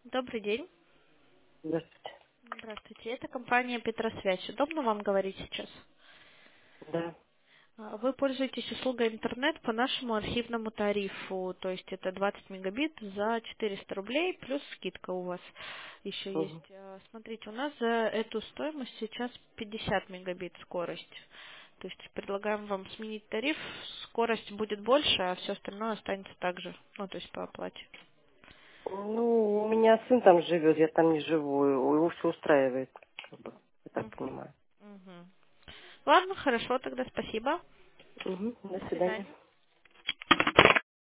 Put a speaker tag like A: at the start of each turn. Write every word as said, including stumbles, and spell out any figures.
A: Добрый день.
B: Здравствуйте.
A: Здравствуйте. Это компания Петросвязь. Удобно вам говорить сейчас?
B: Да.
A: А, Вы пользуетесь услугой интернет по нашему архивному тарифу, то есть это двадцать мегабит за четыреста рублей, плюс скидка у вас еще есть.
B: Мгм.
A: А, Смотрите, у нас за эту стоимость сейчас пятьдесят мегабит скорость. То есть предлагаем вам сменить тариф, скорость будет больше, а все остальное останется так же, ну то есть по оплате.
B: Ну, у меня сын там живет, я там не живу. Его все устраивает, как бы, я так
A: Мгм.
B: понимаю.
A: Мгм. Ладно, хорошо, тогда спасибо.
B: Угу. До
A: До
B: свидания.
A: свидания.